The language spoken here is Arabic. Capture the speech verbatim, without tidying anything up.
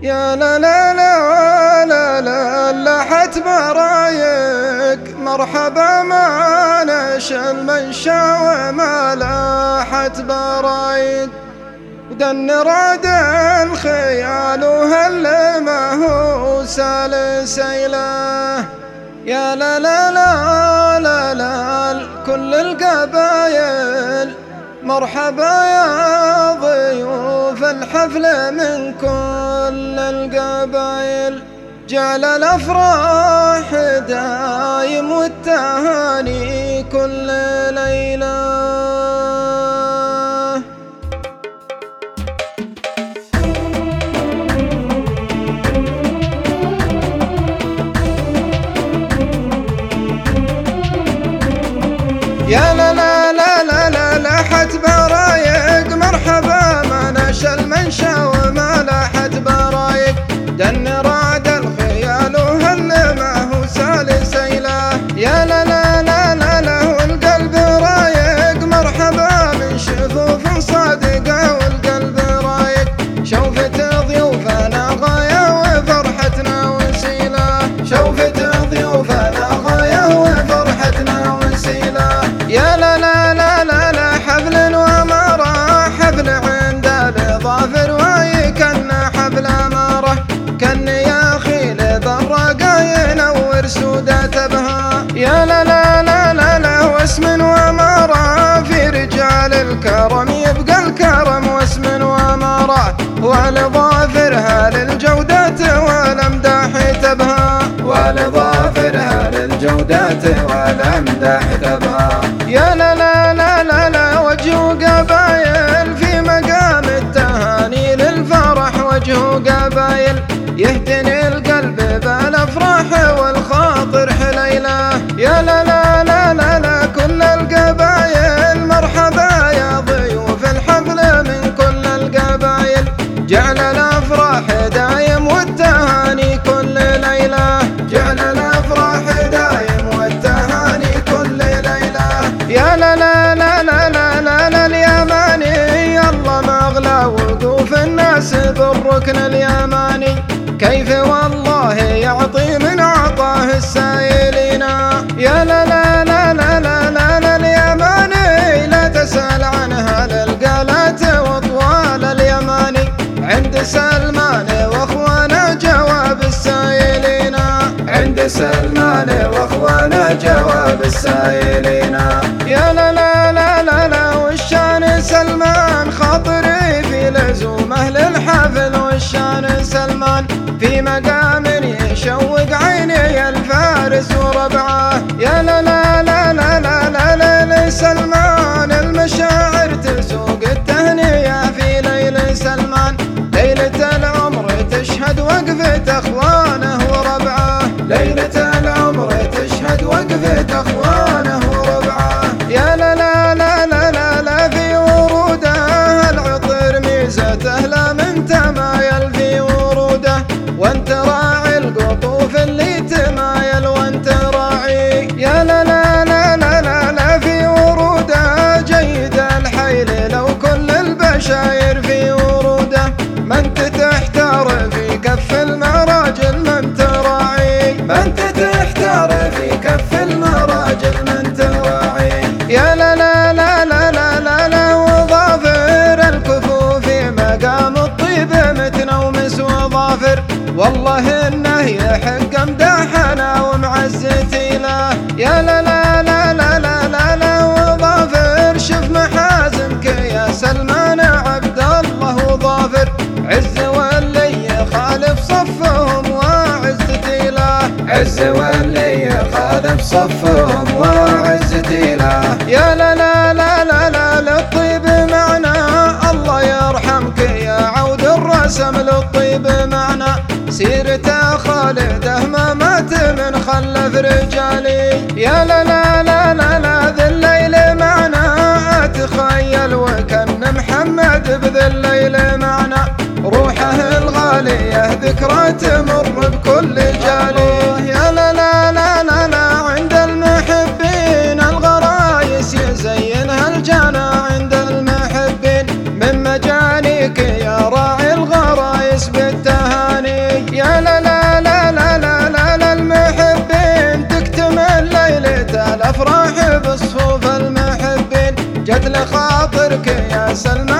يا لا لا لا لا لا لاحت برايك مرحبا ما نشل من شاوى لاحت برايك ودن راد الخيال وهل ما هو سال سيله يا لا لا لا لا لا كل القبايل مرحبا يا ضيوف الحفل من كل القبايل جعل الأفراح دايم والتهاني كل ليلة. يا لا لا لا لا لا لاحت برايق مرحبا ما نشل من شاوى ما لاحت برايق دن راد الخيال وهل ما هو سال سيله يا لا لا لا لا لا والقلب رايق مرحبا من شفوف صادقه والقلب رايق شوفة ضيوفنا غايه وفرحتنا وسيله شوفة ضيوفنا غايه وفرحتنا وسيله يا لا لا لا لا لا حفل ومرة حفل عند الظافر ويكن حفل مرة كن يا أخي للرقا ينور سودة بها يا لا لا لا لا لا واسم ومرة في رجال الكرم يبقى الكرم واسم ومرة ولظافرها للجودات والامداح تبها ولظافرها للجودات والامداح تبها يا لا لا لا لا لا وجه قبايل في مقام التهاني للفرح وجه قبايل يهتني القلب بالافراح والخاطر حليله يا لا لا لا لا لا كل القبايل مرحبا يا ضيوف الحفل من كل القبايل جعل الافراح دايم والتهاني كل ليله جعل الافراح دايم والتهاني كل ليله يا لا لا لا لا لا لا لا اليماني الله ما اغلى وقوف الناس بالركن اليماني كيف والله يعطي من عطاه السائلين يا لا لا لا لا لا لا لا اليماني لا تسأل عنها للقالات وطوال اليماني عند سلمان واخوانا جواب السائلين عند سلمان واخوانا جواب السائلين يا لا لا لا لا لا والشان سلمان خاطري في لزومه للحفل والشان سلمان في مقام يشوق عيني الفارس وربعه يا لا لا لا لا لا لا لا لسلمان المشاعر تسوق التهنئة في ليل سلمان ليلة العمر تشهد وقفة اخوانه وربعه ليلة العمر تشهد وقفة اخوانه وربعه يا لا لا لا لا لا لا في وروده العطر ميزته لا من تمايل في وروده وانت راعي القطوف اللي تمايل وانت راعي يا لا لا لا لا لا لا في وروده جيد الحيل لو كل البشاير في وروده ما انت تحتار في كف المراجل ما انت راعي ما انت تحتار في كف المراجل ما انت راعي يا لا لا لا لا لا لا لا وظافر الكفوف مقام الطيب متنومس وظافر والله انه يحق امداحنا ومعزتي له يا لا لا لا لا لا لا لا وظافر شوف محازمك يا سلمان عبد الله وظافر عز واللي يخالف صفهم وعزتي له عز واللي يخالف صفهم وعزتي له يا لا لا لا لا لا للطيب معنا الله يرحمك يا عود الرسم للطيب معنا سيرته خالده ما مات من خلف رجالي يا لا لا لا لا لا ذي الليل معنا اتخيل وكان محمد بذي الليل معنا روحه الغالية ذكرى تمر بكل جالي يا لا لا لا لا لا عند المحبين الغرايس يزينها الجنة عند المحبين من مجانيك يا راعي الغرايس بالتهاني راس المال